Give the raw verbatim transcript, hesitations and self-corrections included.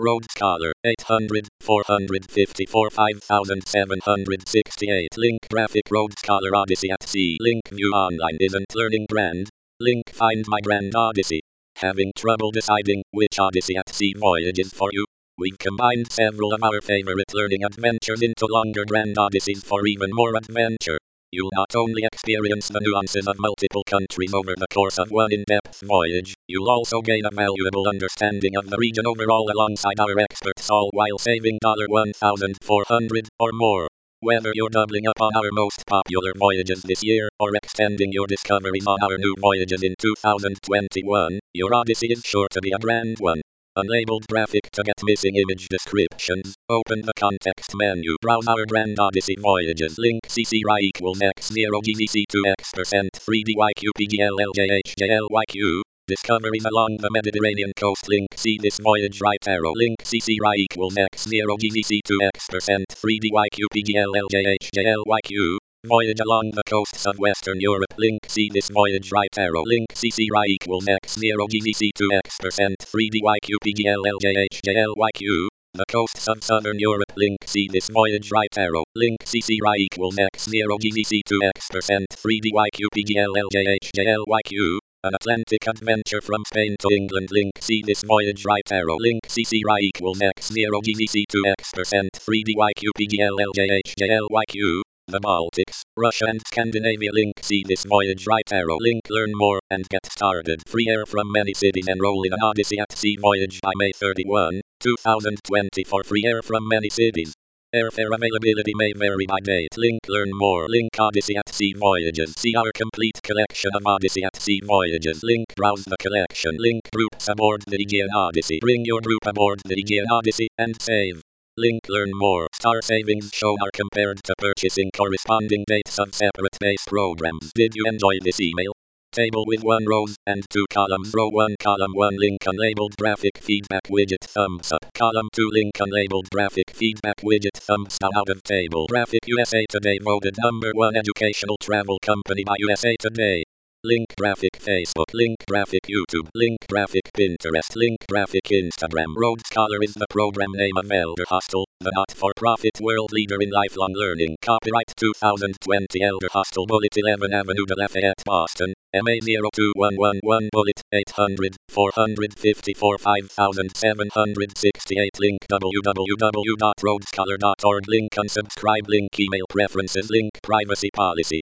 Rhodes Scholar, eight hundred, four fifty-four, five thousand seven hundred sixty-eight. Link graphic Rhodes Scholar Odyssey at Sea. Link view online isn't learning brand. Link find my brand Odyssey. Having trouble deciding which Odyssey at Sea voyage is for you? We've combined several of our favorite learning adventures into longer brand Odysseys for even more adventure. You'll not only experience the nuances of multiple countries over the course of one in-depth voyage, you'll also gain a valuable understanding of the region overall alongside our experts, all while saving one thousand four hundred dollars or more. Whether you're doubling up on our most popular voyages this year, or extending your discoveries on our new voyages in two thousand twenty-one, your Odyssey is sure to be a grand one. Unlabeled graphic to get missing image descriptions. Open the context menu. Browse our Grand Odyssey voyages. Link C C R I equals X zero G Z C two X percent three D Y Q P G L L J H J L Y Q. Discoveries along the Mediterranean coast. Link see this voyage right arrow. Link C C R I equals X zero G Z C two X percent three D Y Q P G L L J H J L Y Q. Voyage along the coasts of Western Europe. Link see this voyage right arrow. Link C C R I equals X zero G Z C two X percent three D Y Q P G L L J H J L Y Q. The coasts of Southern Europe. Link see this voyage right arrow. Link C C R I equals X zero G Z C two X percent three D Y Q P G L L J H J L Y Q. An Atlantic adventure from Spain to England. Link see this voyage right arrow. Link C C R I equals X zero G Z C two X percent three D Y Q P G L L J H J L Y Q. The Baltics, Russia and Scandinavia. Link see this voyage right arrow. Link learn more and get started. Free air from many cities. Enroll in an Odyssey at Sea voyage by May thirty-first, two thousand twenty for free air from many cities. Airfare availability may vary by date. Link learn more. Link Odyssey at Sea voyages. See our complete collection of Odyssey at Sea voyages. Link browse the collection. Link groups aboard the Aegean Odyssey. Bring your group aboard the Aegean Odyssey and save. Link learn more. Star savings shown are compared to purchasing corresponding dates of separate base programs. Did you enjoy this email? Table with one rows and two columns. Row one, column one, link unlabeled graphic feedback widget thumbs up. Column two, link unlabeled graphic feedback widget thumbs down. Out of table. Graphic U S A Today voted number one educational travel company by U S A Today. Link graphic Facebook. Link graphic YouTube. Link graphic Pinterest. Link graphic Instagram. Rhodes Scholar is the program name of Elder Hostel, the not-for-profit world leader in lifelong learning. Copyright two thousand twenty Elder Hostel, Bullet eleven Avenue de Lafayette, Boston, M A zero two one one one, Bullet eight hundred, four fifty-four, five thousand seven hundred sixty-eight. Link w w w dot rhodes scholar dot org. Link unsubscribe. Link email preferences. Link privacy policy.